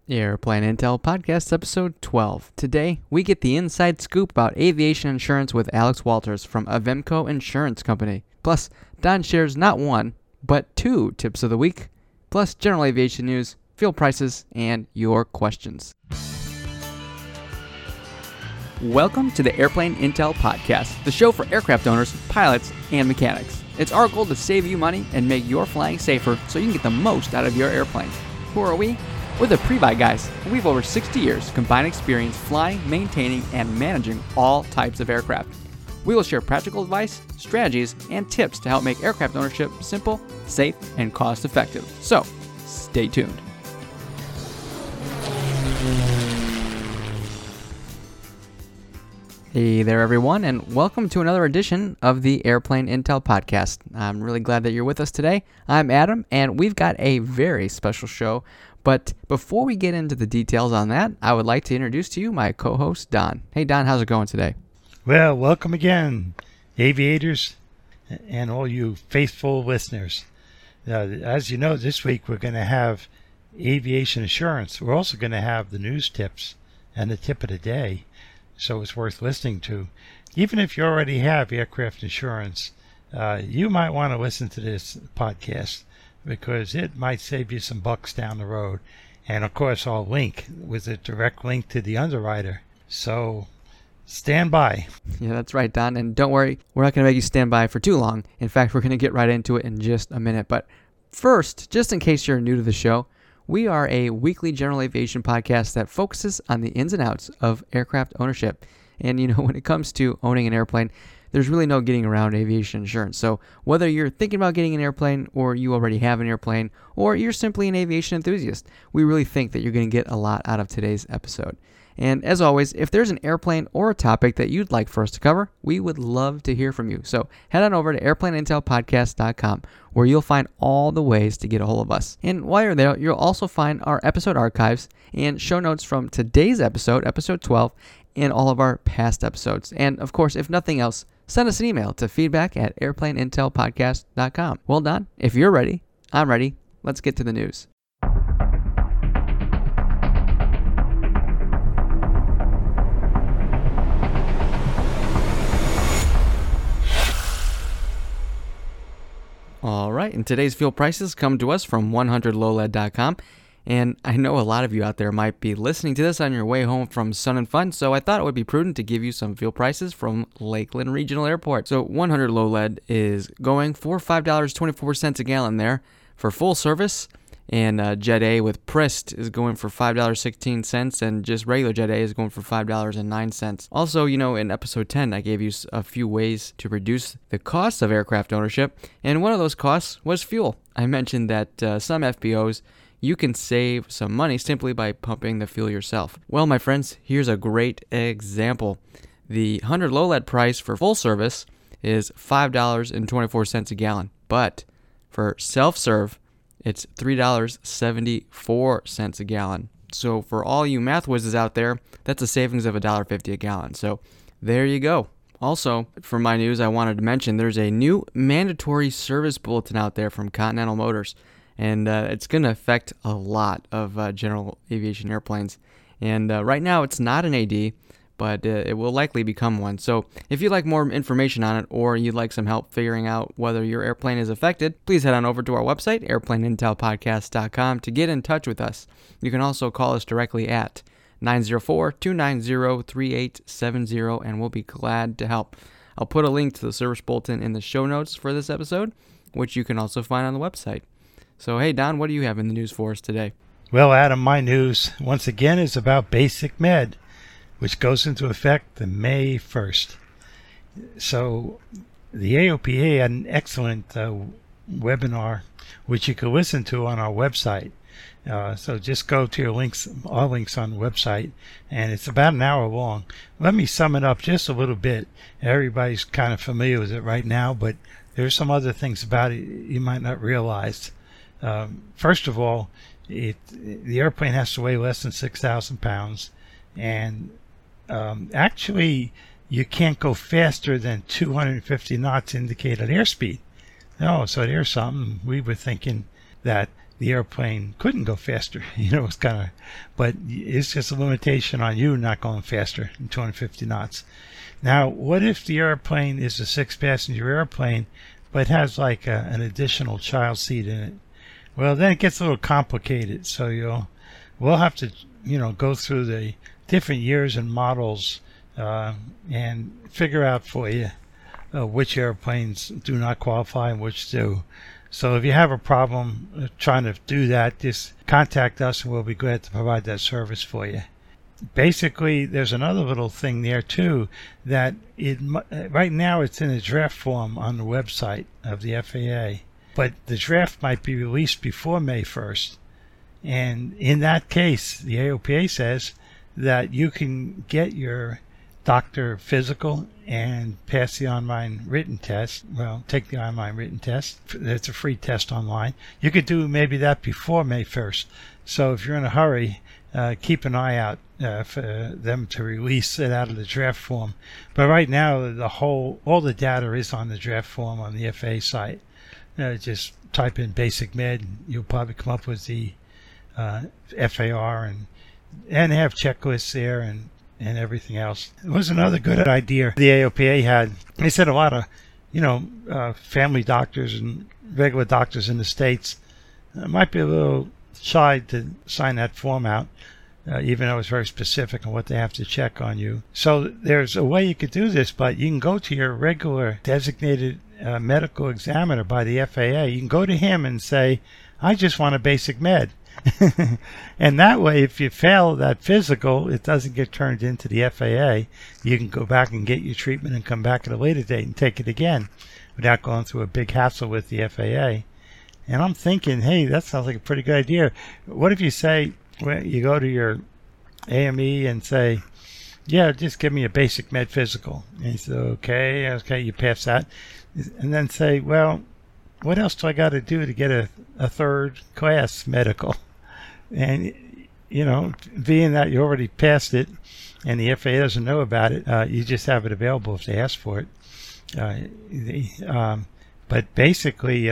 Airplane Intel Podcast, Episode 12. Today, we get the inside scoop about aviation insurance with Alex Walters from Avemco Insurance Company. Plus, Don shares not one, but two tips of the week, plus general aviation news, fuel prices, and your questions. Welcome to the Airplane Intel Podcast, the show for aircraft owners, pilots, and mechanics. It's our goal to save you money and make your flying safer so you can get the most out of your airplane. Who are we? We're the Pre-Buy guys, and we have over 60 years combined experience flying, maintaining, and managing all types of aircraft. We will share practical advice, strategies, and tips to help make aircraft ownership simple, safe, and cost-effective. So, stay tuned. Hey there, everyone, and welcome to another edition of the Airplane Intel Podcast. I'm really glad that you're with us today. I'm Adam, and we've got a very special show. But before we get into the details on that, I would like to introduce to you my co-host, Don. Hey, Don, how's it going today? Well, welcome again, aviators and all you faithful listeners. As you know, this week we're going to have aviation insurance. We're also going to have the news tips and the tip of the day, so it's worth listening to. Even if you already have aircraft insurance, you might want to listen to this podcast, because it might save you some bucks down the road. And of course, I'll link with a direct link to the underwriter. So stand by. Yeah, that's right, Don. And don't worry, we're not going to make you stand by for too long. In fact, we're going to get right into it in just a minute. But first, just in case you're new to the show, we are a weekly general aviation podcast that focuses on the ins and outs of aircraft ownership. And you know, when it comes to owning an airplane, there's really no getting around aviation insurance. So whether you're thinking about getting an airplane, or you already have an airplane, or you're simply an aviation enthusiast, we really think that you're going to get a lot out of today's episode. And as always, if there's an airplane or a topic that you'd like for us to cover, we would love to hear from you. So head on over to airplaneintelpodcast.com, where you'll find all the ways to get a hold of us. And while you're there, you'll also find our episode archives and show notes from today's episode, episode 12, and all of our past episodes. And of course, if nothing else, send us an email to feedback@airplaneintelpodcast.com. Well, Don, if you're ready, I'm ready. Let's get to the news. All right, and today's fuel prices come to us from 100lowlead.com. And I know a lot of you out there might be listening to this on your way home from Sun and Fun, so I thought it would be prudent to give you some fuel prices from Lakeland Regional Airport. So 100 low lead is going for $5.24 a gallon there for full service, and Jet A with Prist is going for $5.16, and just regular Jet A is going for $5.09. Also, you know, in episode 10, I gave you a few ways to reduce the cost of aircraft ownership, and one of those costs was fuel. I mentioned that some FBOs, you can save some money simply by pumping the fuel yourself. Well, my friends, here's a great example. The 100 low lead price for full service is $5.24 a gallon, but for self-serve, it's $3.74 a gallon. So for all you math whizzes out there, that's a savings of $1.50 a gallon. So there you go. Also, for my news, I wanted to mention there's a new mandatory service bulletin out there from Continental Motors. And it's going to affect a lot of general aviation airplanes. And right now it's not an AD, but it will likely become one. So if you'd like more information on it, or you'd like some help figuring out whether your airplane is affected, please head on over to our website, airplaneintelpodcast.com, to get in touch with us. You can also call us directly at 904-290-3870, and we'll be glad to help. I'll put a link to the service bulletin in the show notes for this episode, which you can also find on the website. So, hey, Don, what do you have in the news for us today? Well, Adam, my news, once again, is about Basic Med, which goes into effect on May 1st. So, the AOPA had an excellent webinar, which you can listen to on our website. So just go to our links on the website, and it's about an hour long. Let me sum it up just a little bit. Everybody's kind of familiar with it right now, but there's some other things about it you might not realize. First of all, the airplane has to weigh less than 6,000 pounds, and actually you can't go faster than 250 knots indicated airspeed. No, so there's something. We were thinking that the airplane couldn't go faster. It's kind of, but it's just a limitation on you not going faster than 250 knots. Now, what if the airplane is a 6-passenger airplane, but has like an additional child seat in it? Well, then it gets a little complicated. So we'll have to, go through the different years and models and figure out for you which airplanes do not qualify and which do. So if you have a problem trying to do that, just contact us and we'll be glad to provide that service for you. Basically, there's another little thing there too, that right now it's in a draft form on the website of the FAA, but the draft might be released before May 1st. And in that case, the AOPA says that you can get your doctor physical and pass the online written test. Well, take the online written test. It's a free test online. You could do maybe that before May 1st. So if you're in a hurry, keep an eye out for them to release it out of the draft form. But right now, all the data is on the draft form on the FAA site. Just type in basic med, you'll probably come up with the FAR and have checklists there and everything else. It was another good idea the AOPA had. They said a lot of, family doctors and regular doctors in the States might be a little shy to sign that form out, even though it's very specific on what they have to check on you. So there's a way you could do this, but you can go to your regular designated medical examiner by the FAA. You can go to him and say, I just want a basic med. And that way, if you fail that physical, it doesn't get turned into the FAA. You can go back and get your treatment and come back at a later date and take it again without going through a big hassle with the FAA. And I'm thinking, hey, that sounds like a pretty good idea. What if you say, you go to your AME and say, yeah, just give me a basic med physical. And he said, okay, you pass that. And then say, well, what else do I got to do to get a third class medical? And, being that you already passed it and the FAA doesn't know about it, you just have it available if they ask for it. But basically,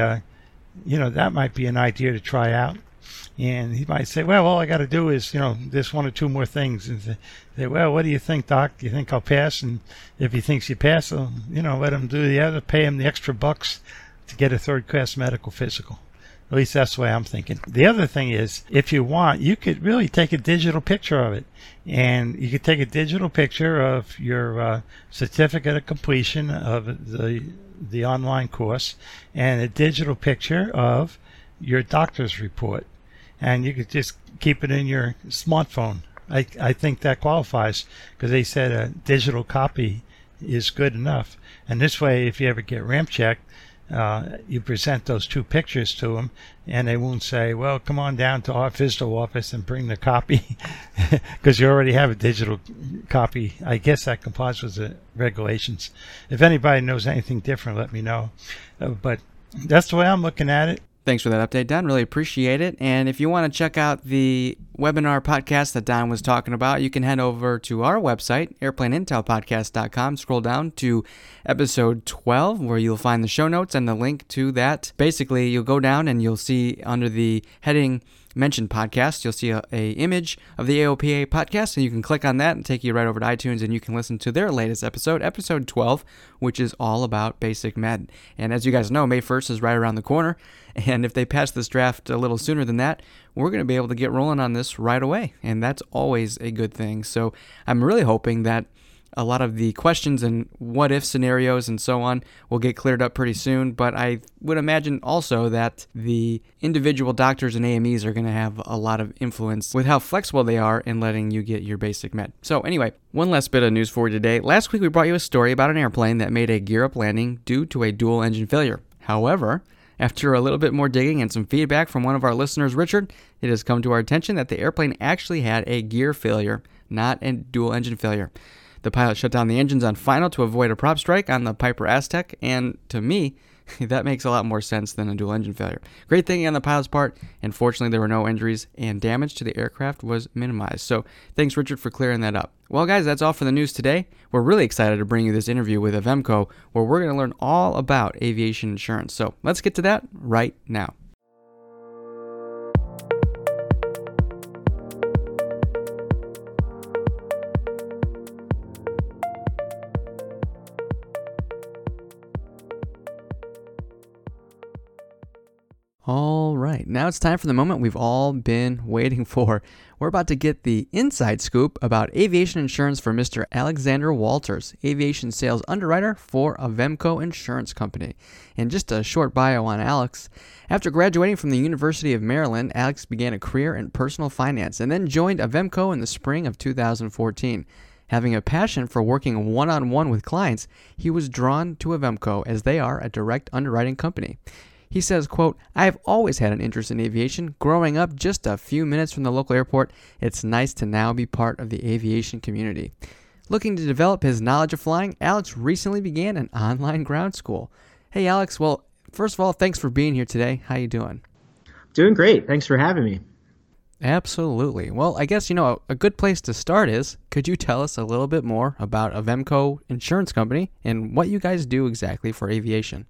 that might be an idea to try out. And he might say, well, all I got to do is, this one or two more things. And say, well, what do you think, Doc? Do you think I'll pass? And if he thinks you pass, let him do the other, pay him the extra bucks to get a third-class medical physical. At least that's the way I'm thinking. The other thing is, if you want, you could really take a digital picture of it. And you could take a digital picture of your certificate of completion of the online course and a digital picture of your doctor's report. And you could just keep it in your smartphone. I think that qualifies because they said a digital copy is good enough. And this way, if you ever get ramp checked, you present those two pictures to them, and they won't say, well, come on down to our physical office and bring the copy, because you already have a digital copy. I guess that complies with the regulations. If anybody knows anything different, let me know. But that's the way I'm looking at it. Thanks for that update, Don. Really appreciate it. And if you want to check out the webinar podcast that Don was talking about, you can head over to our website, airplaneintelpodcast.com. Scroll down to episode 12, where you'll find the show notes and the link to that. Basically, you'll go down and you'll see under the heading mentioned podcast, you'll see a image of the AOPA podcast, and you can click on that and take you right over to iTunes, and you can listen to their latest episode 12, which is all about basic med. And as you guys know, May 1st is right around the corner, and if they pass this draft a little sooner than that, we're going to be able to get rolling on this right away, and that's always a good thing. So I'm really hoping that a lot of the questions and what-if scenarios and so on will get cleared up pretty soon, but I would imagine also that the individual doctors and AMEs are going to have a lot of influence with how flexible they are in letting you get your basic med. So anyway, one last bit of news for you today. Last week we brought you a story about an airplane that made a gear-up landing due to a dual engine failure. However, after a little bit more digging and some feedback from one of our listeners, Richard, it has come to our attention that the airplane actually had a gear failure, not a dual engine failure. The pilot shut down the engines on final to avoid a prop strike on the Piper Aztec, and to me, that makes a lot more sense than a dual engine failure. Great thinking on the pilot's part, and fortunately there were no injuries, and damage to the aircraft was minimized. So thanks, Richard, for clearing that up. Well, guys, that's all for the news today. We're really excited to bring you this interview with Avemco, where we're going to learn all about aviation insurance. So let's get to that right now. right, now it's time for the moment we've all been waiting for. We're about to get the inside scoop about aviation insurance for Mr. Alexander Walters, aviation sales underwriter for Avemco Insurance Company. And just a short bio on Alex. After graduating from the University of Maryland, Alex began a career in personal finance and then joined Avemco in the spring of 2014. Having a passion for working one-on-one with clients, he was drawn to Avemco as they are a direct underwriting company. He says, quote, "I have always had an interest in aviation. Growing up just a few minutes from the local airport, it's nice to now be part of the aviation community." Looking to develop his knowledge of flying, Alex recently began an online ground school. Hey, Alex, well, first of all, thanks for being here today. How you doing? Doing great. Thanks for having me. Absolutely. Well, I guess, a good place to start is, could you tell us a little bit more about Avemco Insurance Company and what you guys do exactly for aviation?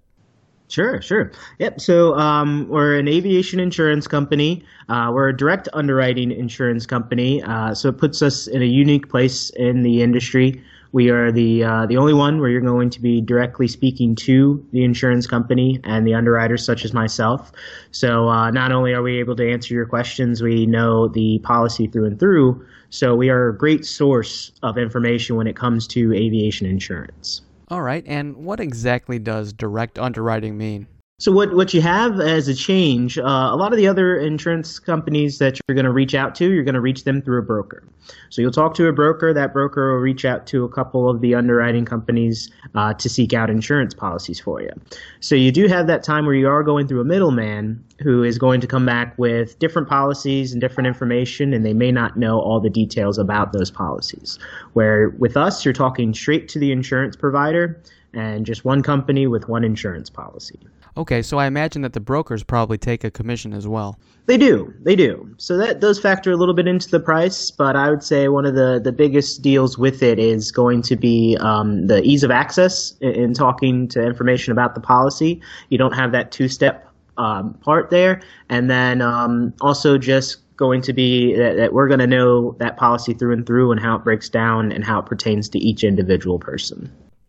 Sure. Yep. So we're an aviation insurance company. We're a direct underwriting insurance company. So it puts us in a unique place in the industry. We are the only one where you're going to be directly speaking to the insurance company and the underwriters such as myself. So not only are we able to answer your questions, we know the policy through and through. So we are a great source of information when it comes to aviation insurance. All right, and what exactly does direct underwriting mean? So what you have as a change, a lot of the other insurance companies that you're going to reach out to, you're going to reach them through a broker. So you'll talk to a broker. That broker will reach out to a couple of the underwriting companies to seek out insurance policies for you. So you do have that time where you are going through a middleman who is going to come back with different policies and different information, and they may not know all the details about those policies. Where with us, you're talking straight to the insurance provider and just one company with one insurance policy. Okay, so I imagine that the brokers probably take a commission as well. They do. So that does factor a little bit into the price, but I would say one of the biggest deals with it is going to be the ease of access in talking to information about the policy. You don't have that two-step part there. And then also just going to be that we're going to know that policy through and through and how it breaks down and how it pertains to each individual person.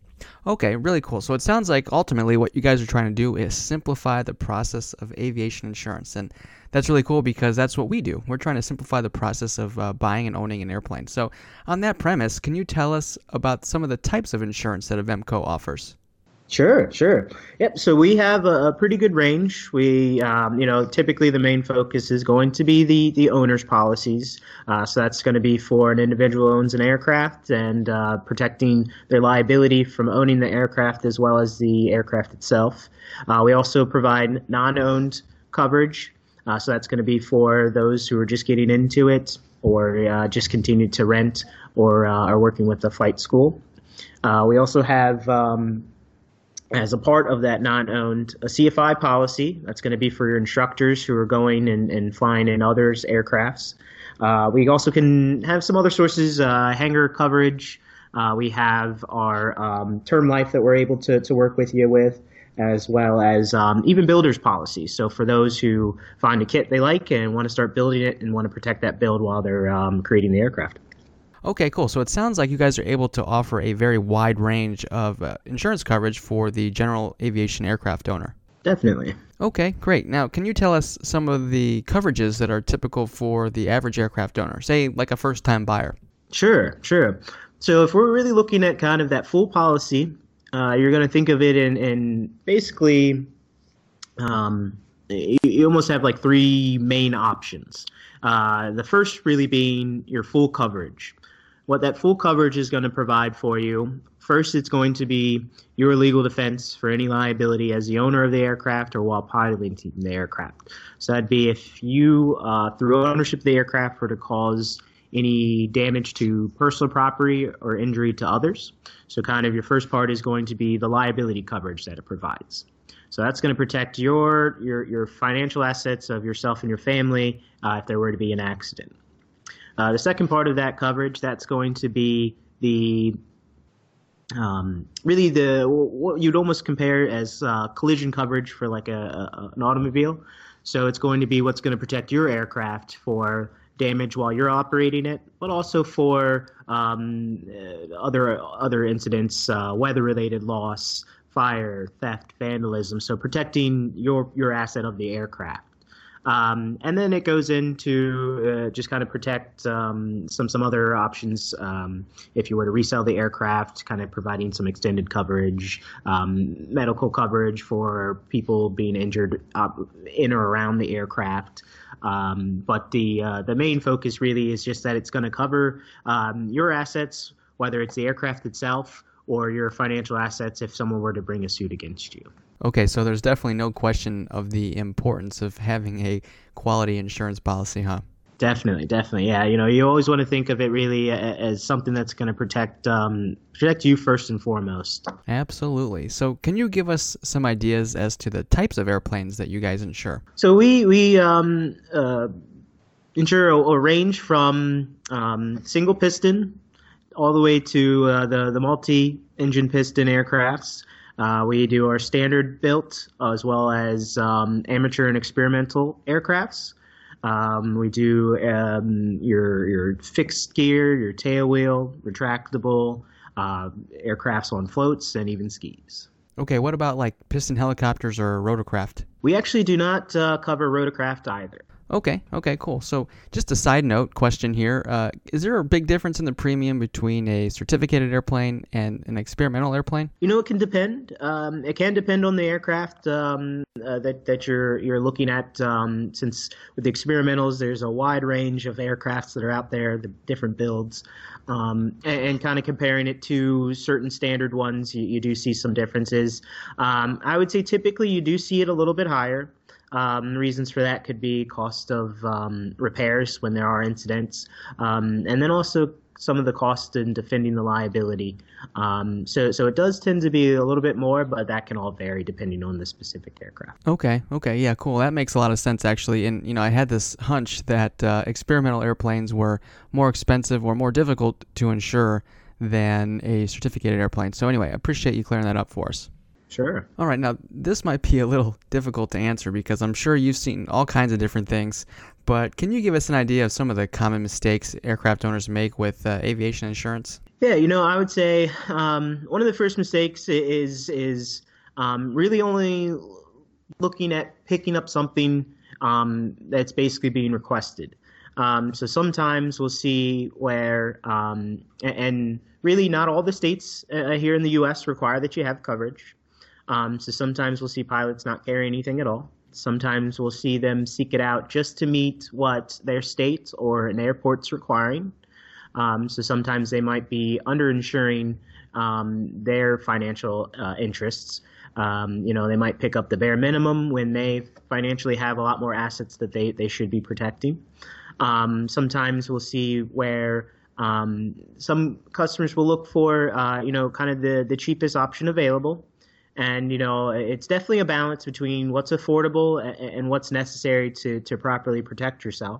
Okay, really cool. So it sounds like ultimately what you guys are trying to do is simplify the process of aviation insurance. And that's really cool because that's what we do. We're trying to simplify the process of buying and owning an airplane. So on that premise, can you tell us about some of the types of insurance that Avemco offers? Sure. Yep. So we have a pretty good range. We, typically the main focus is going to be the owner's policies. So that's going to be for an individual who owns an aircraft and protecting their liability from owning the aircraft as well as the aircraft itself. We also provide non-owned coverage. So that's going to be for those who are just getting into it or just continue to rent or are working with the flight school. We also have as a part of that non-owned, a CFI policy. That's going to be for your instructors who are going and flying in others' aircrafts. We also can have some other sources, hangar coverage. We have our term life that we're able to work with you with, as well as even builder's policies. So for those who find a kit they like and want to start building it and want to protect that build while they're creating the aircraft. Okay, cool. So it sounds like you guys are able to offer a very wide range of insurance coverage for the general aviation aircraft owner. Definitely. Okay, great. Now, can you tell us some of the coverages that are typical for the average aircraft owner, say like a first-time buyer? Sure. So if we're really looking at kind of that full policy, you're going to think of it in basically you almost have like three main options. The first really being your full coverage. What that full coverage is going to provide for you, first it's going to be your legal defense for any liability as the owner of the aircraft or while piloting the aircraft. So that'd be if you, through ownership of the aircraft, were to cause any damage to personal property or injury to others. So kind of your first part is going to be the liability coverage that it provides. So that's going to protect your financial assets of yourself and your family if there were to be an accident. The second part of that coverage, that's going to be what you'd almost compare as collision coverage for like an automobile. So it's going to be what's going to protect your aircraft for damage while you're operating it, but also for other incidents, weather-related loss, fire, theft, vandalism. So protecting your asset of the aircraft. And then it goes into just kind of protect some other options if you were to resell the aircraft, kind of providing some extended coverage, medical coverage for people being injured in or around the aircraft. But the main focus really is just that it's going to cover your assets, whether it's the aircraft itself or your financial assets if someone were to bring a suit against you. Okay, so there's definitely no question of the importance of having a quality insurance policy, huh? Definitely. Yeah. You always want to think of it really as something that's going to protect you first and foremost. Absolutely. So can you give us some ideas as to the types of airplanes that you guys insure? So we insure a range from single piston all the way to the multi-engine piston aircrafts. We do our standard built as well as amateur and experimental aircrafts. We do your fixed gear, your tail wheel, retractable, aircrafts on floats, and even skis. Okay, what about like piston helicopters or rotorcraft? We actually do not cover rotorcraft either. Okay, cool. So just a side note question here. Is there a big difference in the premium between a certificated airplane and an experimental airplane? It can depend. It can depend on the aircraft that you're looking at. Since with the experimentals, there's a wide range of aircrafts that are out there, the different builds, and kind of comparing it to certain standard ones, you do see some differences. I would say typically you do see it a little bit higher. Reasons for that could be cost of repairs when there are incidents, and then also some of the cost in defending the liability. So it does tend to be a little bit more, but that can all vary depending on the specific aircraft. Okay, yeah, cool. That makes a lot of sense, actually. And, I had this hunch that experimental airplanes were more expensive or more difficult to insure than a certificated airplane. So anyway, I appreciate you clearing that up for us. Sure. All right, now this might be a little difficult to answer because I'm sure you've seen all kinds of different things, but can you give us an idea of some of the common mistakes aircraft owners make with aviation insurance? Yeah, I would say one of the first mistakes is really only looking at picking up something that's basically being requested. So sometimes we'll see where, and really not all the states here in the U.S. require that you have coverage. So sometimes we'll see pilots not carry anything at all. Sometimes we'll see them seek it out just to meet what their state or an airport's requiring. So sometimes they might be underinsuring their financial interests. They might pick up the bare minimum when they financially have a lot more assets that they should be protecting. Sometimes we'll see where some customers will look for, kind of the cheapest option available. And, it's definitely a balance between what's affordable and what's necessary to properly protect yourself.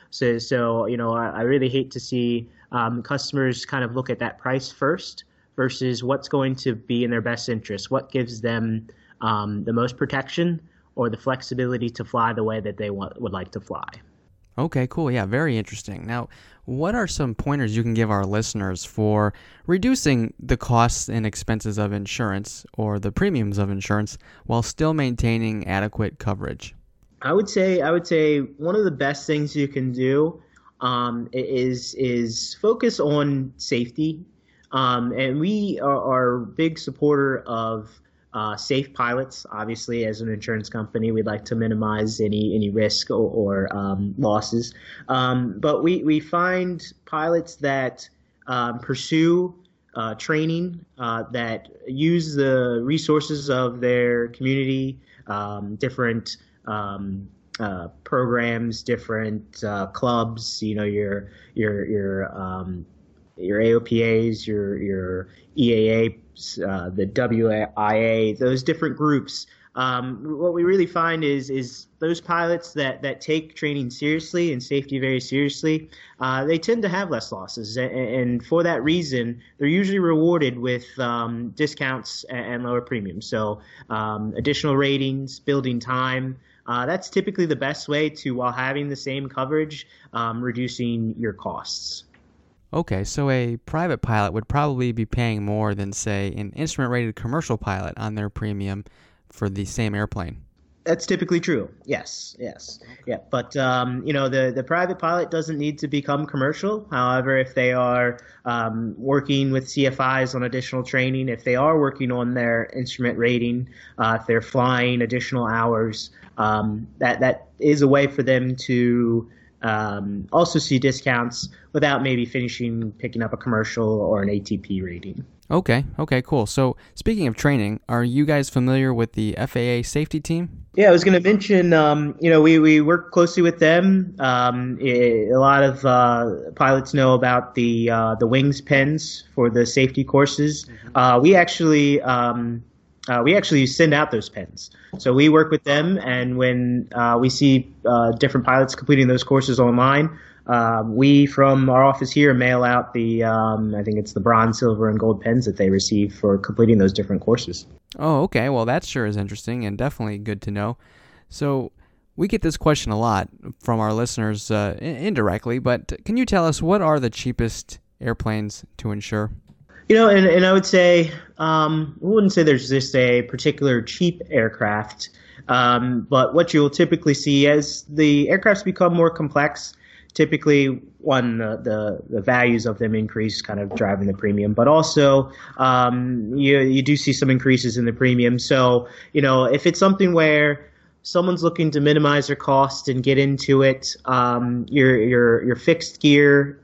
So I really hate to see customers kind of look at that price first versus what's going to be in their best interest, what gives them the most protection or the flexibility to fly the way that they would like to fly. Okay, cool. Yeah, very interesting. Now, what are some pointers you can give our listeners for reducing the costs and expenses of insurance or the premiums of insurance while still maintaining adequate coverage? I would say one of the best things you can do is focus on safety. And we are a big supporter of safe pilots. Obviously, as an insurance company, we'd like to minimize any risk or losses. But we find pilots that pursue training, that use the resources of their community, different programs, different clubs. Your AOPAs, your EAAs, the WIA, those different groups. What we really find is those pilots that take training seriously and safety very seriously, they tend to have less losses. And for that reason, they're usually rewarded with discounts and lower premiums. So additional ratings, building time. That's typically the best way to, while having the same coverage, reducing your costs. Okay, so a private pilot would probably be paying more than, say, an instrument-rated commercial pilot on their premium for the same airplane. That's typically true. Yes, yes, yeah. But the private pilot doesn't need to become commercial. However, if they are working with CFIs on additional training, if they are working on their instrument rating, if they're flying additional hours, that is a way for them to also see discounts without maybe picking up a commercial or an ATP rating. Okay, cool. So speaking of training, are you guys familiar with the FAA safety team? Yeah, I was going to mention, we work closely with them. A lot of pilots know about the wings pens for the safety courses. We actually send out those pens. So we work with them, and when we see different pilots completing those courses online, we from our office here mail out I think it's the bronze, silver, and gold pens that they receive for completing those different courses. Oh, okay. Well, that sure is interesting and definitely good to know. So we get this question a lot from our listeners indirectly, but can you tell us what are the cheapest airplanes to insure? And I would say, I wouldn't say there's just a particular cheap aircraft, but what you'll typically see as the aircrafts become more complex, typically the values of them increase, kind of driving the premium, but also you do see some increases in the premium. So if it's something where someone's looking to minimize their cost and get into it, your fixed gear,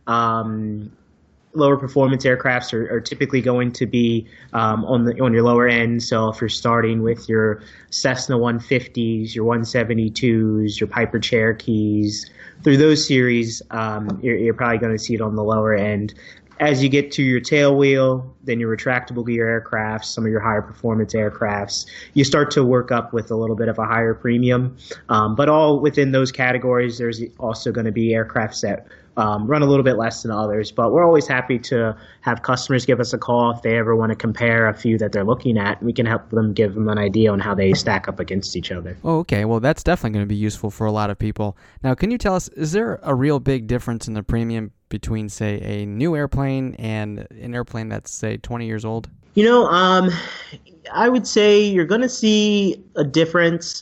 lower performance aircrafts are typically going to be on your lower end. So if you're starting with your Cessna 150s, your 172s, your Piper Cherokees, through those series, you're probably going to see it on the lower end. As you get to your tailwheel, then your retractable gear aircrafts, some of your higher performance aircrafts, you start to work up with a little bit of a higher premium. But all within those categories, there's also going to be aircrafts that run a little bit less than others. But we're always happy to have customers give us a call if they ever want to compare a few that they're looking at. We can help them, give them an idea on how they stack up against each other. Oh, okay. Well, that's definitely going to be useful for a lot of people. Now, can you tell us, is there a real big difference in the premium between, say, a new airplane and an airplane that's, say, 20 years old? I would say you're going to see a difference,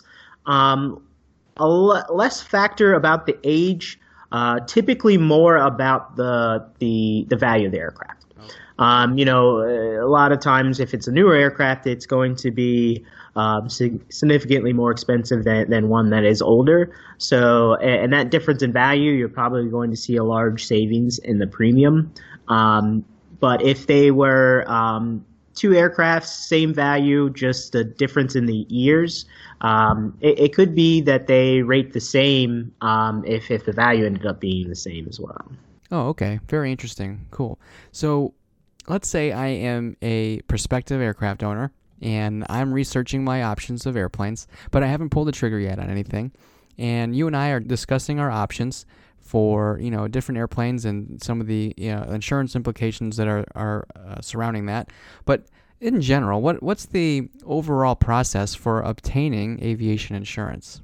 less factor about the age, typically more about the value of the aircraft. A lot of times if it's a newer aircraft, it's going to be significantly more expensive than one that is older. So, and that difference in value, you're probably going to see a large savings in the premium. But if they were two aircrafts, same value, just a difference in the years, it could be that they rate the same if the value ended up being the same as well. Oh, okay. Very interesting. Cool. So let's say I am a prospective aircraft owner and I'm researching my options of airplanes, but I haven't pulled the trigger yet on anything. And you and I are discussing our options for different airplanes and some of the insurance implications that are surrounding that. But in general, what's the overall process for obtaining aviation insurance?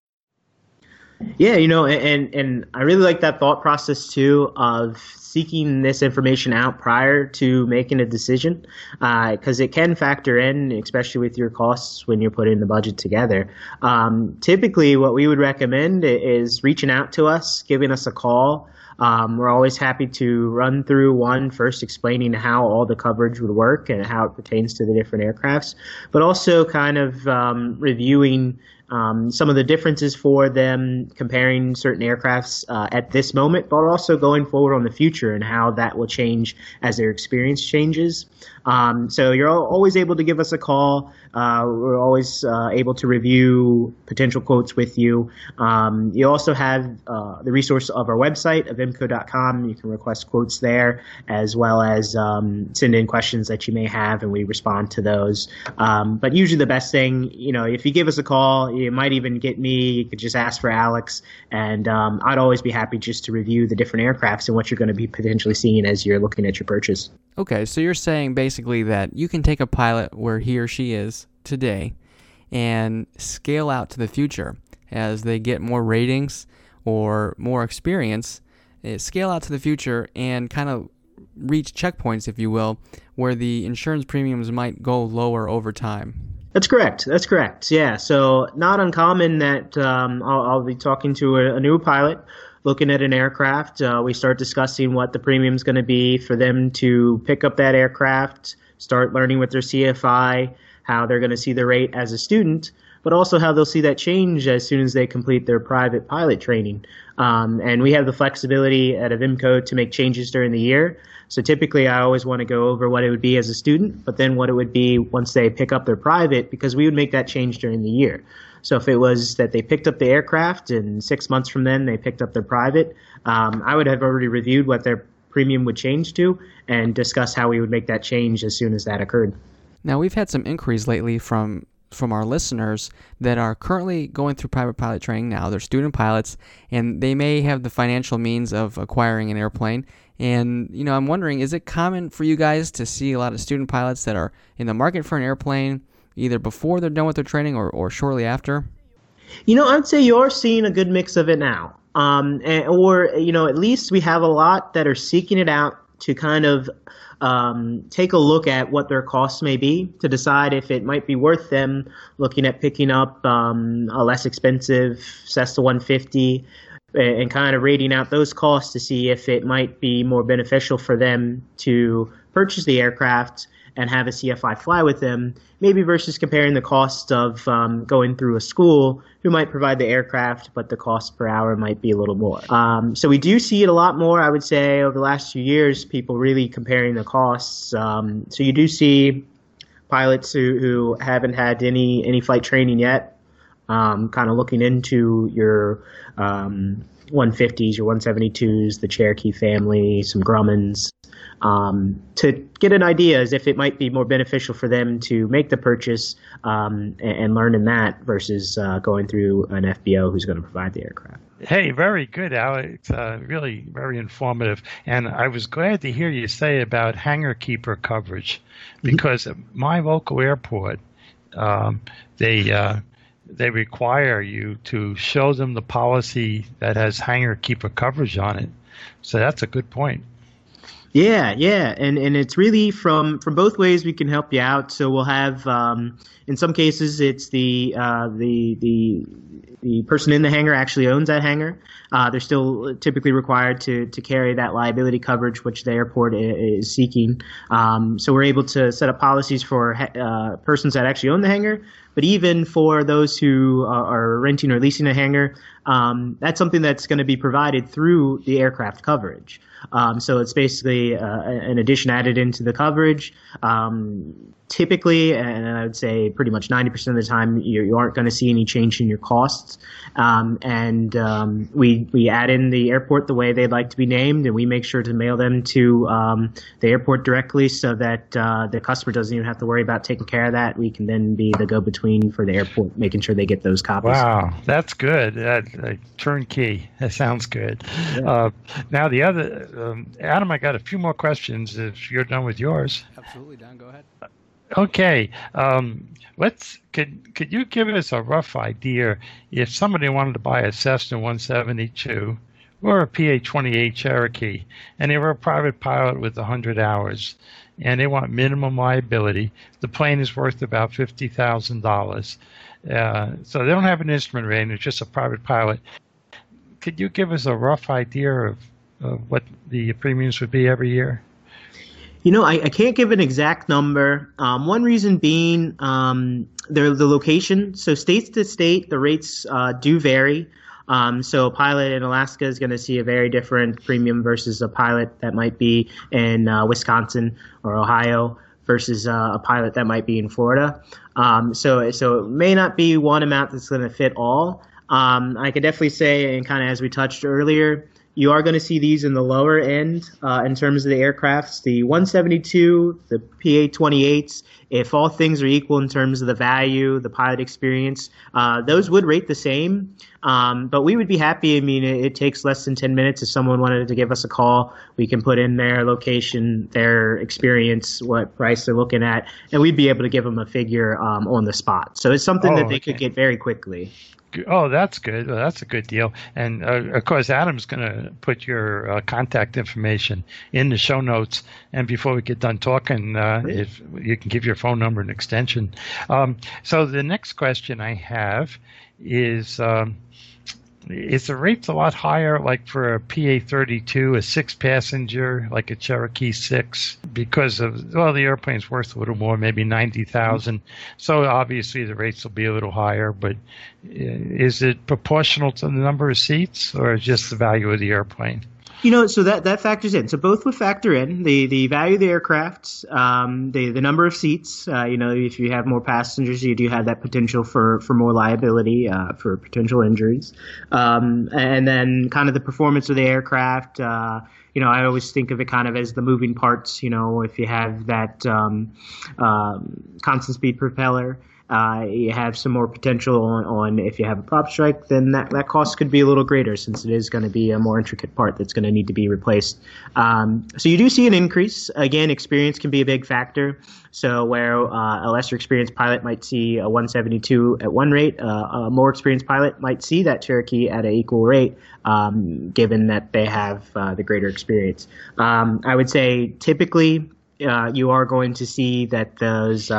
Yeah, and I really like that thought process too of seeking this information out prior to making a decision, because it can factor in, especially with your costs when you're putting the budget together. Typically, what we would recommend is reaching out to us, giving us a call. We're always happy to run through first explaining how all the coverage would work and how it pertains to the different aircrafts, but also kind of reviewing some of the differences for them, comparing certain aircrafts at this moment, but also going forward on the future and how that will change as their experience changes. So you're always able to give us a call. We're always able to review potential quotes with you. You also have the resource of our website, avimco.com. You can request quotes there, as well as send in questions that you may have, and we respond to those. But usually the best thing, if you give us a call, you might even get me. You could just ask for Alex, and I'd always be happy just to review the different aircrafts and what you're going to be potentially seeing as you're looking at your purchase. Okay, so you're saying basically that you can take a pilot where he or she is today and scale out to the future as they get more ratings or more experience, scale out to the future and kind of reach checkpoints, if you will, where the insurance premiums might go lower over time. That's correct. That's correct. Yeah. So not uncommon that I'll be talking to a new pilot looking at an aircraft. We start discussing what the premium is going to be for them to pick up that aircraft, start learning with their CFI, how they're going to see the rate as a student, but also how they'll see that change as soon as they complete their private pilot training. And we have the flexibility at Avimco to make changes during the year. So typically I always want to go over what it would be as a student, but then what it would be once they pick up their private, because we would make that change during the year. So if it was that they picked up the aircraft and 6 months from then they picked up their private, I would have already reviewed what their premium would change to and discuss how we would make that change as soon as that occurred. Now, we've had some inquiries lately from our listeners that are currently going through private pilot training now. They're student pilots, and they may have the financial means of acquiring an airplane. And, I'm wondering, is it common for you guys to see a lot of student pilots that are in the market for an airplane either before they're done with their training or shortly after? I'd say you're seeing a good mix of it now. At least we have a lot that are seeking it out to kind of take a look at what their costs may be to decide if it might be worth them looking at picking up a less expensive Cessna 150 and kind of rating out those costs to see if it might be more beneficial for them to purchase the aircraft and have a CFI fly with them, maybe versus comparing the cost of going through a school who might provide the aircraft, but the cost per hour might be a little more. So we do see it a lot more, I would say, over the last few years, people really comparing the costs. So you do see pilots who haven't had any flight training yet, kind of looking into your 150s, your 172s, the Cherokee family, some Grummins, to get an idea as if it might be more beneficial for them to make the purchase and learn in that versus going through an FBO who's going to provide the aircraft. Hey, very good, Alex. Really very informative. And I was glad to hear you say about hangar keeper coverage, because at my local airport, they require you to show them the policy that has hangar keeper coverage on it. So that's a good point. Yeah, and it's really from both ways we can help you out. So we'll have in some cases it's the person in the hangar actually owns that hangar. They're still typically required to carry that liability coverage, which the airport is seeking. So we're able to set up policies for persons that actually own the hangar. But even for those who are renting or leasing a hangar, that's something that's going to be provided through the aircraft coverage. So it's basically an addition added into the coverage. Typically, and I would say pretty much 90% of the time, you aren't going to see any change in your costs. We add in the airport the way they'd like to be named, and we make sure to mail them to the airport directly so that the customer doesn't even have to worry about taking care of that. We can then be the go-between for the airport, making sure they get those copies. Wow, that's good. Turnkey. That sounds good. Yeah. Now the other, Adam, I got a few more questions if you're done with yours. Absolutely, Don. Go ahead. Okay. Could you give us a rough idea if somebody wanted to buy a Cessna 172 or a PA-28 Cherokee, and they were a private pilot with 100 hours, and they want minimum liability? The plane is worth about $50,000. So they don't have an instrument rating. It's just a private pilot. Could you give us a rough idea of what the premiums would be every year? I can't give an exact number. One reason being the location. So state to state, the rates do vary. So a pilot in Alaska is going to see a very different premium versus a pilot that might be in Wisconsin or Ohio versus a pilot that might be in Florida. So it may not be one amount that's going to fit all. I could definitely say, and kind of as we touched earlier, you are going to see these in the lower end in terms of the aircrafts. The 172, the PA-28s, if all things are equal in terms of the value, the pilot experience, those would rate the same. But we would be happy. I mean, it takes less than 10 minutes. If someone wanted to give us a call, we can put in their location, their experience, what price they're looking at, and we'd be able to give them a figure on the spot. So it's something that they could get very quickly. Oh, that's good. Well, that's a good deal. And, of course, Adam's going to put your contact information in the show notes. And before we get done talking, if you can give your phone number and extension. So the next question I have is the rates a lot higher, like for a PA-32, a 6-passenger, like a Cherokee 6, because of, well, the airplane's worth a little more, maybe 90,000. So obviously the rates will be a little higher, but is it proportional to the number of seats or just the value of the airplane? So that factors in. So both would factor in the value of the aircraft, the number of seats. If you have more passengers, you do have that potential for more liability, for potential injuries. And then kind of the performance of the aircraft. I always think of it kind of as the moving parts. If you have that constant speed propeller, you have some more potential on if you have a prop strike, then that cost could be a little greater since it is going to be a more intricate part that's going to need to be replaced. So you do see an increase. Again, experience can be a big factor. So where a lesser experienced pilot might see a 172 at one rate, a more experienced pilot might see that Cherokee at an equal rate, given that they have the greater experience. I would say typically you are going to see that those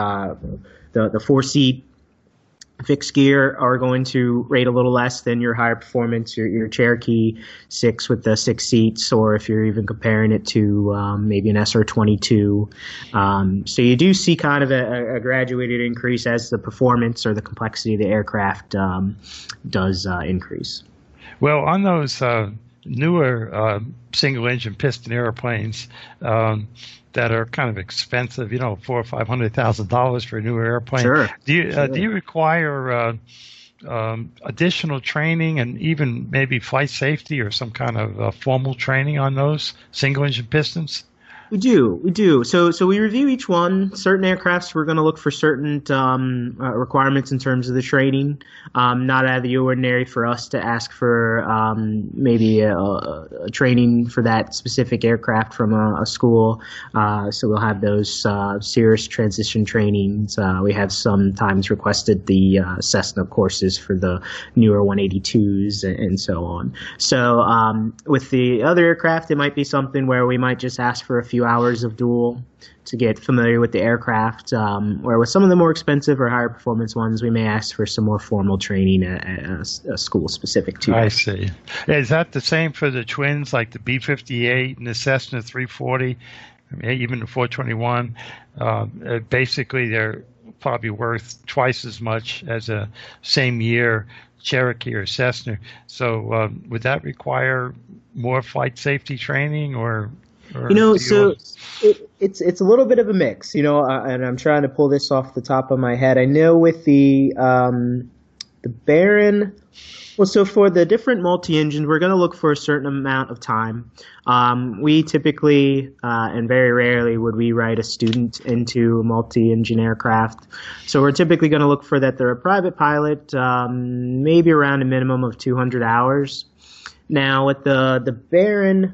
the 4-seat fixed gear are going to rate a little less than your higher performance, your Cherokee 6 with the 6 seats, or if you're even comparing it to maybe an SR-22. So you do see kind of a graduated increase as the performance or the complexity of the aircraft does increase. Well, on those newer single-engine piston airplanes, that are kind of expensive, $400,000 or $500,000 for a newer airplane. Sure. Do you require additional training and even maybe flight safety or some kind of formal training on those single engine pistons? We do. So we review each one. Certain aircrafts, we're going to look for certain requirements in terms of the training. Not out of the ordinary for us to ask for maybe a training for that specific aircraft from a school. So we'll have those Cirrus transition trainings. We have sometimes requested the Cessna courses for the newer 182s and so on. So with the other aircraft, it might be something where we might just ask for a few hours of dual to get familiar with the aircraft, where with some of the more expensive or higher performance ones, we may ask for some more formal training at a school specific to. I see. Is that the same for the twins, like the B-58 and the Cessna 340, even the 421? Basically, they're probably worth twice as much as a same year Cherokee or Cessna. So would that require more flight safety training or so it's a little bit of a mix, and I'm trying to pull this off the top of my head. I know with the Baron, well, so for the different multi-engines, we're going to look for a certain amount of time. We typically, and very rarely would we write a student into a multi-engine aircraft. So we're typically going to look for that they're a private pilot, maybe around a minimum of 200 hours. Now with the Baron,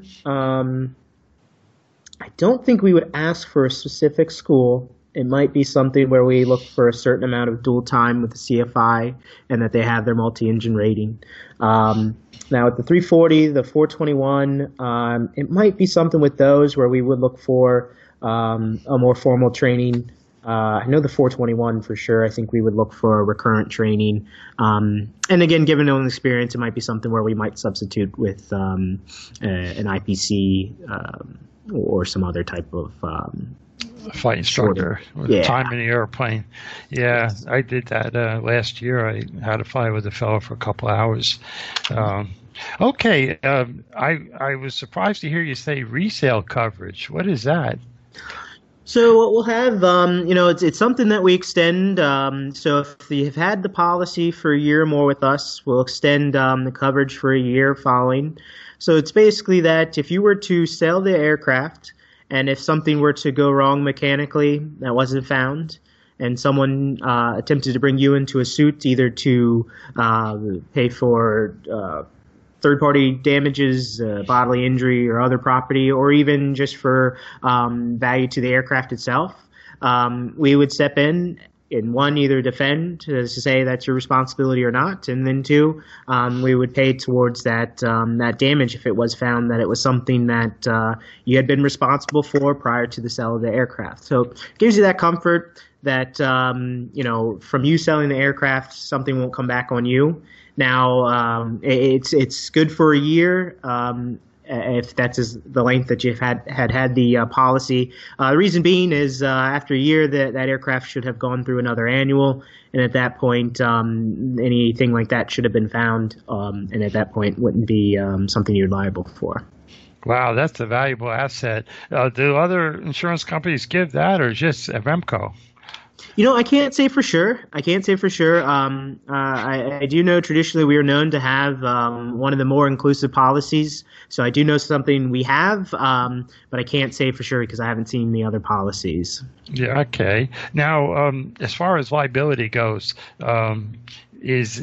I don't think we would ask for a specific school. It might be something where we look for a certain amount of dual time with the CFI and that they have their multi-engine rating. Now with the 340, the 421, it might be something with those where we would look for a more formal training. I know the 421 for sure. I think we would look for a recurrent training. And again, given our own experience, it might be something where we might substitute with an IPC or some other type of flight instructor with time in the airplane. Yeah, I did that last year. I had to fly with a fellow for a couple of hours. Okay, I was surprised to hear you say resale coverage. What is that? So what we'll have, it's something that we extend. So if you've had the policy for a year or more with us, we'll extend the coverage for a year following. So it's basically that if you were to sell the aircraft and if something were to go wrong mechanically that wasn't found and someone attempted to bring you into a suit either to pay for third-party damages, bodily injury or other property, or even just for value to the aircraft itself, we would step in in one, either defend to say that's your responsibility or not, and then two, we would pay towards that damage if it was found that it was something that you had been responsible for prior to the sale of the aircraft. So it gives you that comfort that from you selling the aircraft, something won't come back on you. Now, it's good for a year. If that's the length that you've had the policy. The reason being is after a year, that aircraft should have gone through another annual, and at that point, anything like that should have been found, and at that point wouldn't be something you're liable for. Wow, that's a valuable asset. Do other insurance companies give that, or just Avemco? I can't say for sure. I do know traditionally we are known to have one of the more inclusive policies. So I do know something we have, but I can't say for sure because I haven't seen the other policies. Yeah, okay. Now, as far as liability goes, is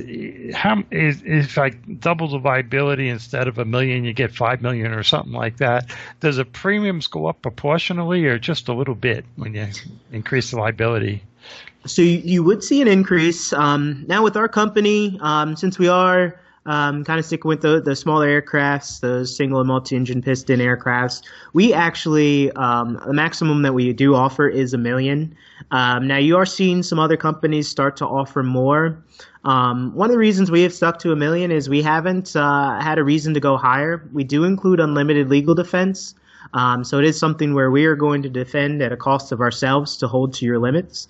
if I double the liability instead of $1 million, you get $5 million or something like that? Does the premiums go up proportionally or just a little bit when you increase the liability? So you would see an increase. Now with our company, since we are kind of sticking with the smaller aircrafts, those single and multi-engine piston aircrafts, we actually, the maximum that we do offer is $1 million. Now you are seeing some other companies start to offer more. One of the reasons we have stuck to $1 million is we haven't had a reason to go higher. We do include unlimited legal defense. So it is something where we are going to defend at a cost of ourselves to hold to your limits.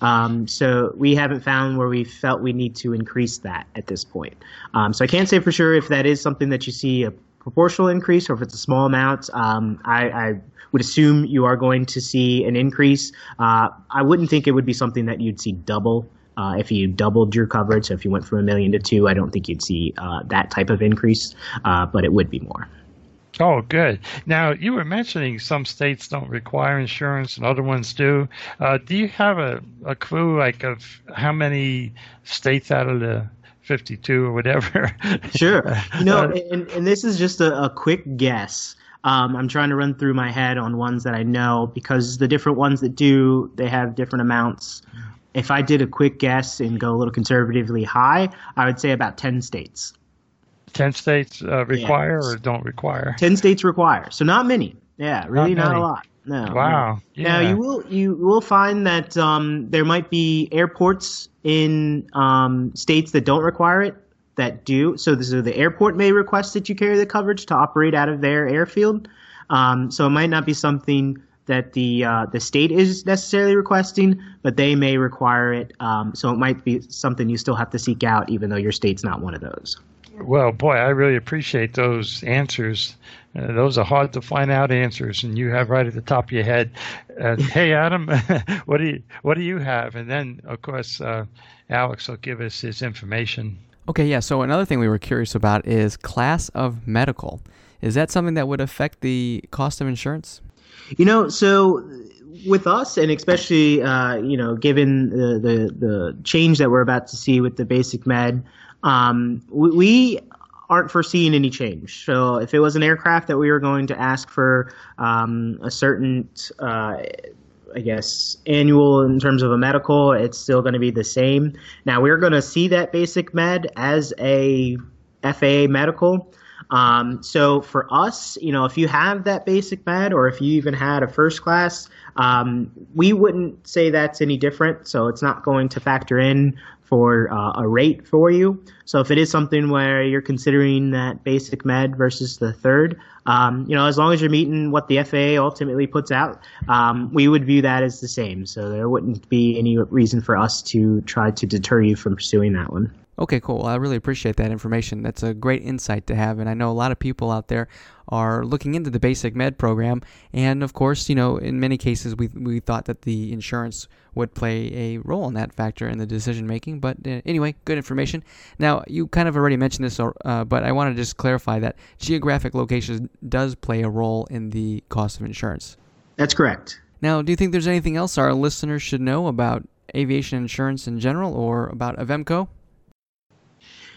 So we haven't found where we felt we need to increase that at this point. So I can't say for sure if that is something that you see a proportional increase or if it's a small amount. I would assume you are going to see an increase. I wouldn't think it would be something that you'd see double. If you doubled your coverage, so if you went from $1 million to $2 million, I don't think you'd see that type of increase, but it would be more. Oh, good. Now, you were mentioning some states don't require insurance and other ones do. Do you have a clue, of how many states out of the 52 or whatever? Sure. And this is just a quick guess. I'm trying to run through my head on ones that I know because the different ones that do, they have different amounts. If I did a quick guess and go a little conservatively high, I would say about 10 states. 10 states require or don't require? 10 states require. So not many. Yeah, really not a lot. No. Wow. Yeah. Now you will find that there might be airports in states that don't require it that do. So the airport may request that you carry the coverage to operate out of their airfield. So it might not be something that the state is necessarily requesting, but they may require it. So it might be something you still have to seek out, even though your state's not one of those. Well, boy, I really appreciate those answers. Those are hard to find out answers, and you have right at the top of your head. Hey, Adam, what do you have? And then, of course, Alex will give us his information. Okay, yeah. So another thing we were curious about is class of medical. Is that something that would affect the cost of insurance? So with us, and especially given the change that we're about to see with the basic med. We aren't foreseeing any change. So if it was an aircraft that we were going to ask for a certain, annual in terms of a medical, it's still going to be the same. Now, we're going to see that basic med as a FAA medical. So for us, if you have that basic med or if you even had a first class, we wouldn't say that's any different. So it's not going to factor in for a rate for you. So if it is something where you're considering that basic med versus the third, as long as you're meeting what the FAA ultimately puts out, we would view that as the same. So there wouldn't be any reason for us to try to deter you from pursuing that one. Okay, cool. I really appreciate that information. That's a great insight to have, and I know a lot of people out there are looking into the basic med program, and of course, in many cases we thought that the insurance would play a role in that factor in the decision making, but anyway, good information. Now, you kind of already mentioned this, but I want to just clarify that geographic location does play a role in the cost of insurance. That's correct. Now, do you think there's anything else our listeners should know about aviation insurance in general or about Avemco?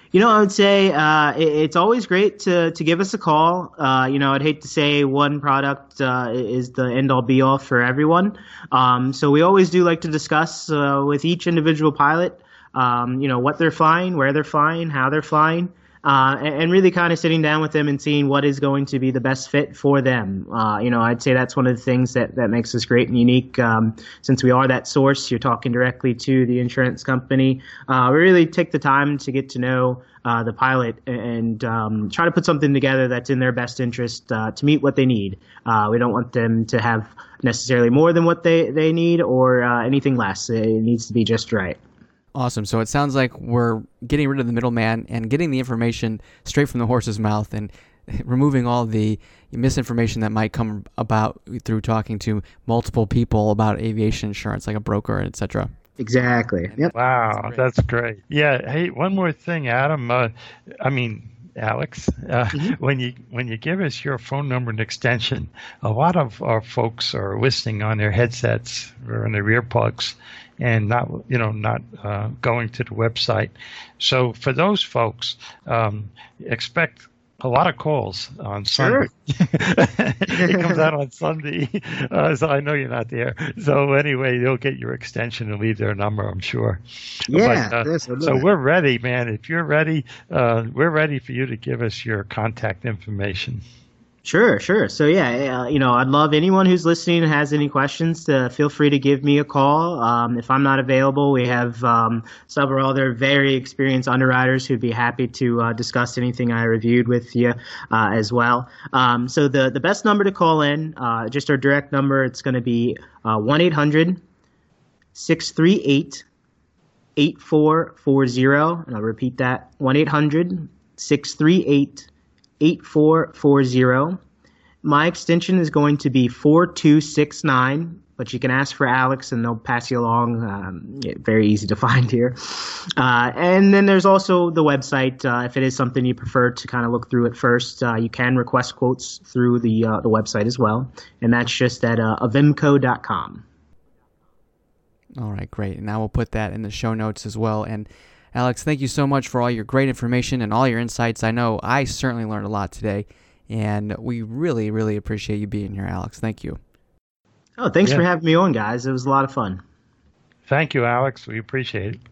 I would say it's always great to give us a call. I'd hate to say one product is the end all be all for everyone. So we always do like to discuss with each individual pilot, what they're flying, where they're flying, how they're flying. And really kind of sitting down with them and seeing what is going to be the best fit for them. I'd say that's one of the things that makes us great and unique. Since we are that source, you're talking directly to the insurance company. We really take the time to get to know the pilot and try to put something together that's in their best interest to meet what they need. We don't want them to have necessarily more than what they need or anything less. It needs to be just right. Awesome. So it sounds like we're getting rid of the middleman and getting the information straight from the horse's mouth and removing all the misinformation that might come about through talking to multiple people about aviation insurance, like a broker, etc. Exactly. Yep. Wow, that's great. Yeah. Hey, one more thing, Adam. Alex, when you give us your phone number and extension, a lot of our folks are listening on their headsets or on their earplugs, and not going to the website. So for those folks, expect a lot of calls on Sunday. Sure. It comes out on Sunday, so I know you're not there. So anyway, they'll get your extension and leave their number, I'm sure. Yeah. So we're ready, man. If you're ready, we're ready for you to give us your contact information. Sure. So yeah, I'd love anyone who's listening and has any questions to feel free to give me a call. If I'm not available, we have several other very experienced underwriters who'd be happy to discuss anything I reviewed with you as well. So the best number to call in, just our direct number, it's going to be 1-800-638-8440, and I'll repeat that, 1-800-638-8440. My extension is going to be 4269, but you can ask for Alex and they'll pass you along. Very easy to find here. And then there's also the website. If it is something you prefer to kind of look through at first, you can request quotes through the website as well. And that's just at avimco.com. All right, great. And now we'll put that in the show notes as well. And Alex, thank you so much for all your great information and all your insights. I know I certainly learned a lot today, and we really, really appreciate you being here, Alex. Thank you. Oh, thanks for having me on, guys. It was a lot of fun. Thank you, Alex. We appreciate it.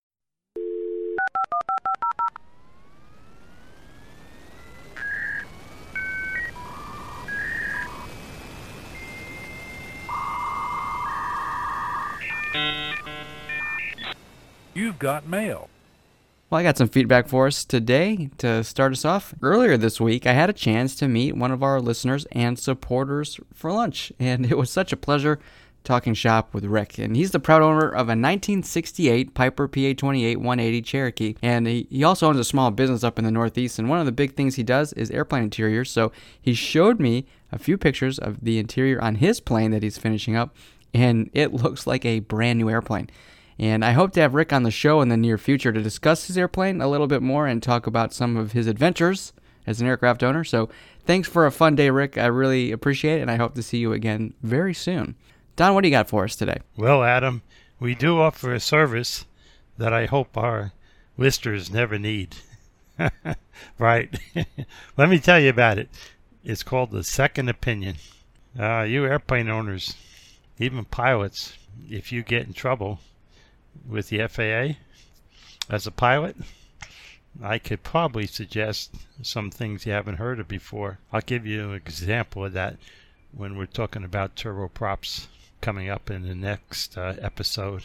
You've got mail. Well, I got some feedback for us today to start us off. Earlier this week, I had a chance to meet one of our listeners and supporters for lunch, and it was such a pleasure talking shop with Rick. And he's the proud owner of a 1968 Piper PA-28 180 Cherokee, and he also owns a small business up in the Northeast, and one of the big things he does is airplane interiors. So he showed me a few pictures of the interior on his plane that he's finishing up, and it looks like a brand new airplane. And I hope to have Rick on the show in the near future to discuss his airplane a little bit more and talk about some of his adventures as an aircraft owner. So thanks for a fun day, Rick. I really appreciate it, and I hope to see you again very soon. Don, what do you got for us today? Well, Adam, we do offer a service that I hope our listeners never need. Right? Let me tell you about it. It's called the Second Opinion. You airplane owners, even pilots, if you get in trouble with the FAA as a pilot, I could probably suggest some things you haven't heard of before. I'll give you an example of that when we're talking about turboprops coming up in the next episode.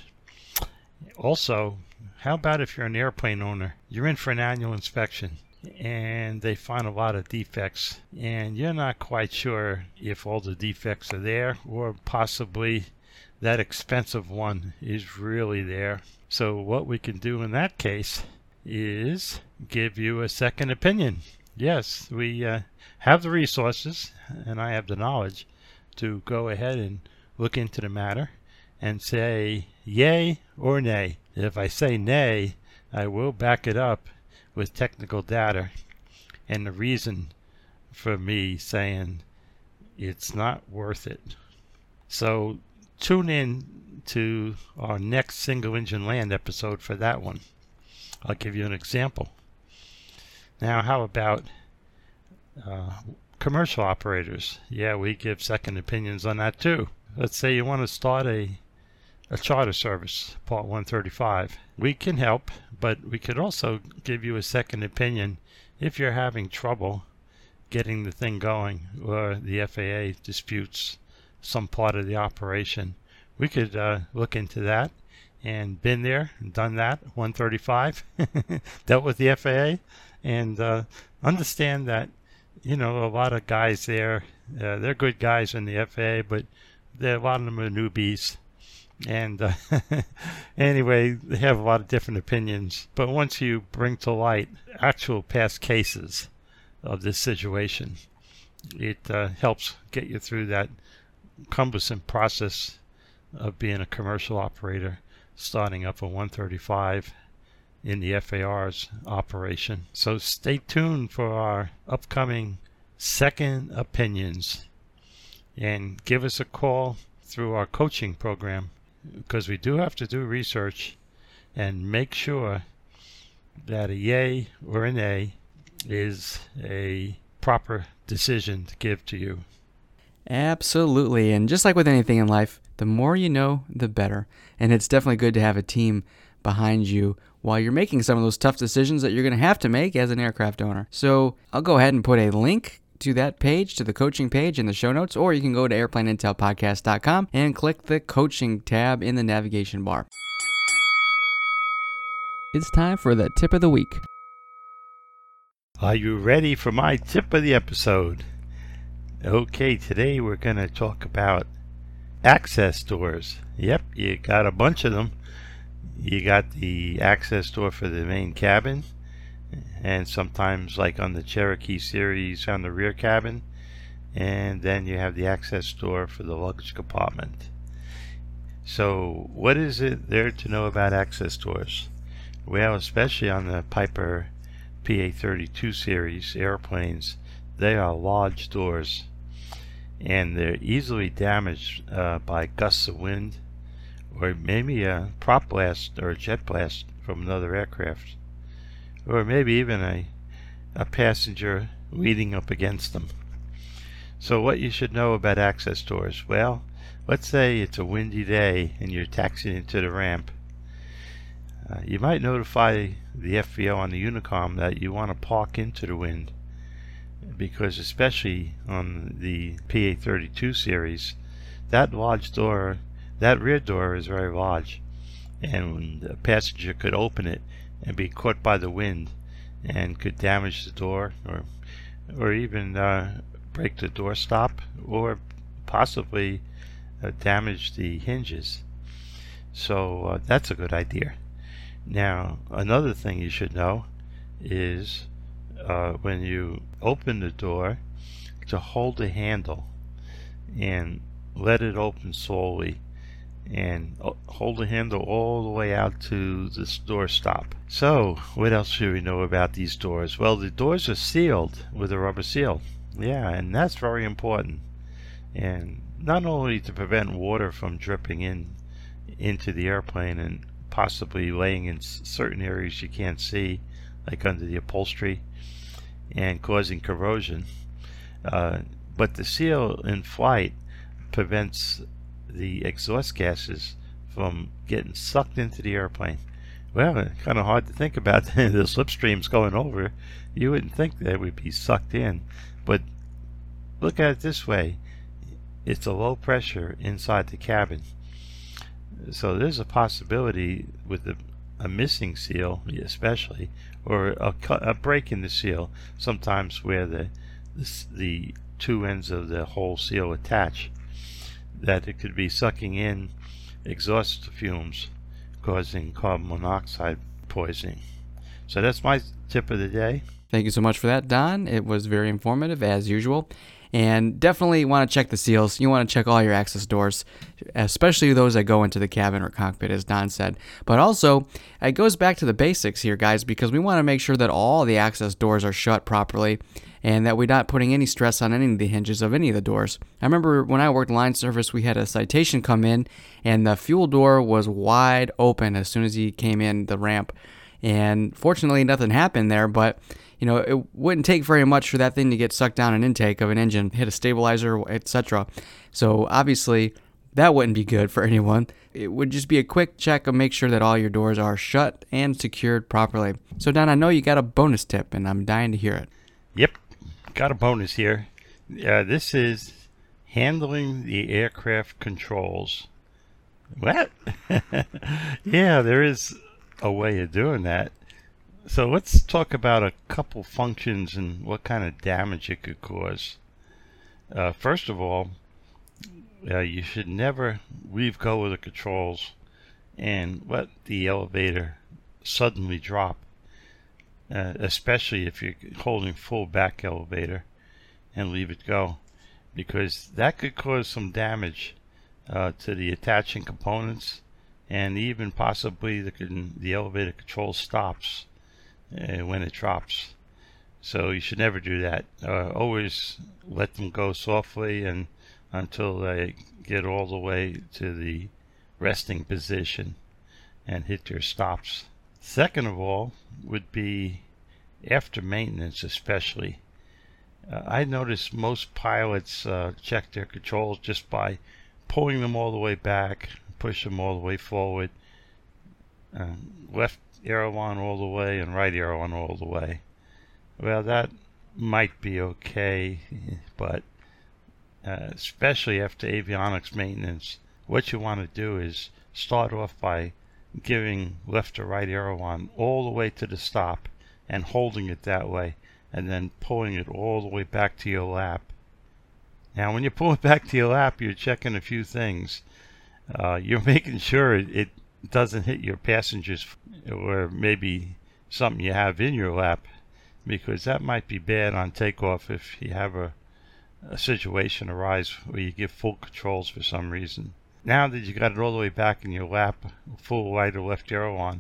Also, how about if you're an airplane owner, you're in for an annual inspection and they find a lot of defects and you're not quite sure if all the defects are there or possibly that expensive one is really there. So what we can do in that case is give you a second opinion. Yes, we have the resources and I have the knowledge to go ahead and look into the matter and say yay or nay. If I say nay, I will back it up with technical data and the reason for me saying it's not worth it. So tune in to our next single engine land episode for that one. I'll give you an example. Now, how about commercial operators? Yeah, we give second opinions on that too. Let's say you want to start a charter service, Part 135. We can help, but we could also give you a second opinion if you're having trouble getting the thing going, or the FAA disputes some part of the operation. We could look into that, and been there and done that. 135 dealt with the FAA, and understand that, a lot of guys there, they're good guys in the FAA, but a lot of them are newbies. And anyway, they have a lot of different opinions. But once you bring to light actual past cases of this situation, it helps get you through that cumbersome process of being a commercial operator, starting up a 135 in the FAR's operation. So stay tuned for our upcoming second opinions, and give us a call through our coaching program, because we do have to do research and make sure that a yay or a nay is a proper decision to give to you. Absolutely. And just like with anything in life, the more you know, the better. And it's definitely good to have a team behind you while you're making some of those tough decisions that you're going to have to make as an aircraft owner. So I'll go ahead and put a link to that page, to the coaching page in the show notes, or you can go to airplaneintelpodcast.com and click the coaching tab in the navigation bar. It's time for the tip of the week. Are you ready for my tip of the episode? Okay, today we're going to talk about access doors. Yep, you got a bunch of them. You got the access door for the main cabin, and sometimes, like on the Cherokee series, on the rear cabin, and then you have the access door for the luggage compartment. So what is it there to know about access doors? Well, especially on the Piper PA-32 series airplanes, they are large doors, and they're easily damaged by gusts of wind, or maybe a prop blast or a jet blast from another aircraft, or maybe even a passenger leaning up against them. So what you should know about access doors? Well, let's say it's a windy day and you're taxiing into the ramp. You might notify the FBO on the Unicom that you want to park into the wind, because especially on the PA-32 series, that large door, that rear door is very large, and a passenger could open it and be caught by the wind and could damage the door, or even break the door stop, or possibly damage the hinges. So that's a good idea. Now, another thing you should know is when you open the door, to hold the handle and let it open slowly, and hold the handle all the way out to the door stop. So what else should we know about these doors? Well, the doors are sealed with a rubber seal. Yeah, and that's very important, and not only to prevent water from dripping into the airplane and possibly laying in certain areas you can't see, like under the upholstery, and causing corrosion, but the seal in flight prevents the exhaust gases from getting sucked into the airplane. Well, it's kind of hard to think about the slipstreams going over. You wouldn't think they would be sucked in, but look at it this way. It's a low pressure inside the cabin. So there's a possibility with a missing seal, especially, or a break in the seal, sometimes where the two ends of the whole seal attach, that it could be sucking in exhaust fumes, causing carbon monoxide poisoning. So that's my tip of the day. Thank you so much for that, Don. It was very informative, as usual. And definitely want to check the seals. You want to check all your access doors, especially those that go into the cabin or cockpit, as Don said. But also, it goes back to the basics here, guys, because we want to make sure that all the access doors are shut properly and that we're not putting any stress on any of the hinges of any of the doors. I remember when I worked line service, we had a Citation come in, and the fuel door was wide open as soon as he came in the ramp. And fortunately, nothing happened there, but it wouldn't take very much for that thing to get sucked down an intake of an engine, hit a stabilizer, etc. So obviously that wouldn't be good for anyone. It would just be a quick check of make sure that all your doors are shut and secured properly. So Don, I know you got a bonus tip and I'm dying to hear it. Yep, got a bonus here. This is handling the aircraft controls. What? Yeah, there is a way of doing that. So let's talk about a couple functions and what kind of damage it could cause. First of all, you should never leave go of the controls and let the elevator suddenly drop, especially if you're holding full back elevator and leave it go, because that could cause some damage to the attaching components, and even possibly the elevator control stops when it drops. So you should never do that. Always let them go softly and until they get all the way to the resting position and hit their stops. Second of all would be after maintenance, especially. I notice most pilots check their controls just by pulling them all the way back, push them all the way forward, left aileron all the way and right aileron all the way. Well, that might be okay, but especially after avionics maintenance, what you want to do is start off by giving left or right aileron all the way to the stop and holding it that way, and then pulling it all the way back to your lap. Now, when you pull it back to your lap, you're checking a few things. You're making sure it doesn't hit your passengers or maybe something you have in your lap, because that might be bad on takeoff if you have a situation arise where you give full controls for some reason. Now that you got it all the way back in your lap, full right or left aileron,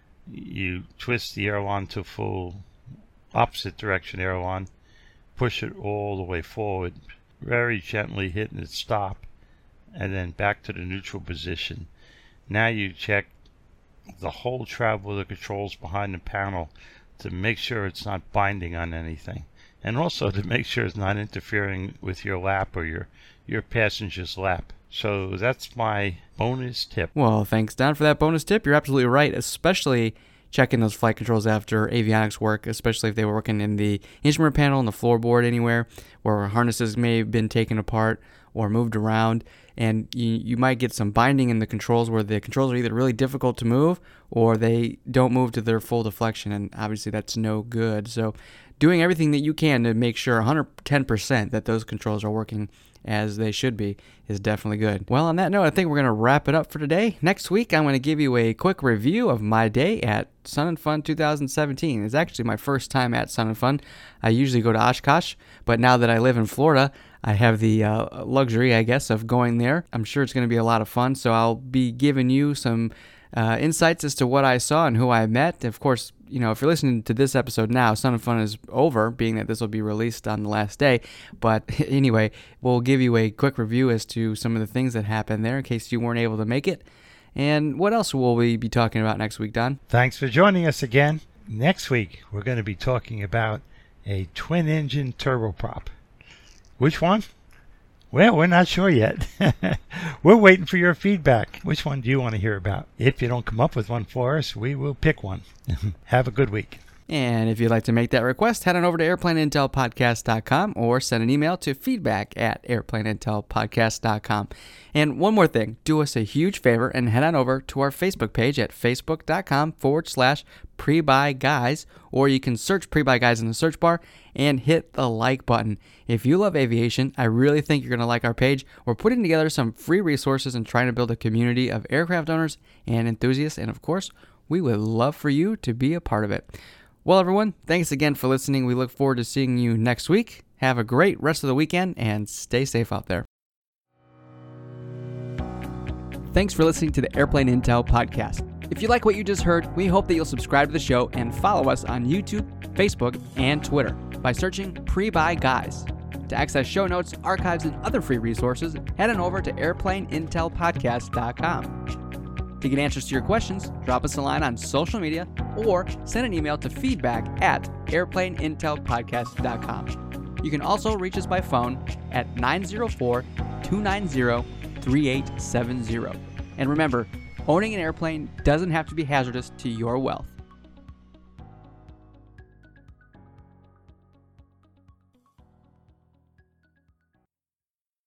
you twist the aileron to full opposite direction aileron, push it all the way forward, very gently hitting its stop, and then back to the neutral position. Now you check the whole travel of the controls behind the panel to make sure it's not binding on anything, and also to make sure it's not interfering with your lap or your passenger's lap. So that's my bonus tip. Well, thanks, Don, for that bonus tip. You're absolutely right, especially checking those flight controls after avionics work, especially if they were working in the instrument panel and the floorboard anywhere where harnesses may have been taken apart or moved around, and you might get some binding in the controls where the controls are either really difficult to move or they don't move to their full deflection, and obviously that's no good. So doing everything that you can to make sure 110% that those controls are working as they should be is definitely good. Well, on that note, I think we're going to wrap it up for today. Next week, I'm going to give you a quick review of my day at Sun and Fun 2017. It's actually my first time at Sun and Fun. I usually go to Oshkosh, but now that I live in Florida, I have the luxury, I guess, of going there. I'm sure it's going to be a lot of fun, so I'll be giving you some insights as to what I saw and who I met. Of course, if you're listening to this episode now, Sun and Fun is over, being that this will be released on the last day. But anyway, we'll give you a quick review as to some of the things that happened there in case you weren't able to make it. And what else will we be talking about next week, Don? Thanks for joining us again. Next week, we're going to be talking about a twin-engine turboprop. Which one? Well, we're not sure yet. We're waiting for your feedback. Which one do you want to hear about? If you don't come up with one for us, we will pick one. Have a good week. And if you'd like to make that request, head on over to airplaneintelpodcast.com or send an email to feedback@airplaneintelpodcast.com. And one more thing, do us a huge favor and head on over to our Facebook page at facebook.com/PreBuyGuys, or you can search Pre-Buy Guys in the search bar and hit the like button. If you love aviation, I really think you're going to like our page. We're putting together some free resources and trying to build a community of aircraft owners and enthusiasts, and of course, we would love for you to be a part of it. Well, everyone, thanks again for listening. We look forward to seeing you next week. Have a great rest of the weekend and stay safe out there. Thanks for listening to the Airplane Intel podcast. If you like what you just heard, we hope that you'll subscribe to the show and follow us on YouTube, Facebook, and Twitter by searching Pre-Buy Guys. To access show notes, archives, and other free resources, head on over to airplaneintelpodcast.com. To get answers to your questions, drop us a line on social media or send an email to feedback@airplaneintelpodcast.com. You can also reach us by phone at 904-290-3870. And remember, owning an airplane doesn't have to be hazardous to your wealth.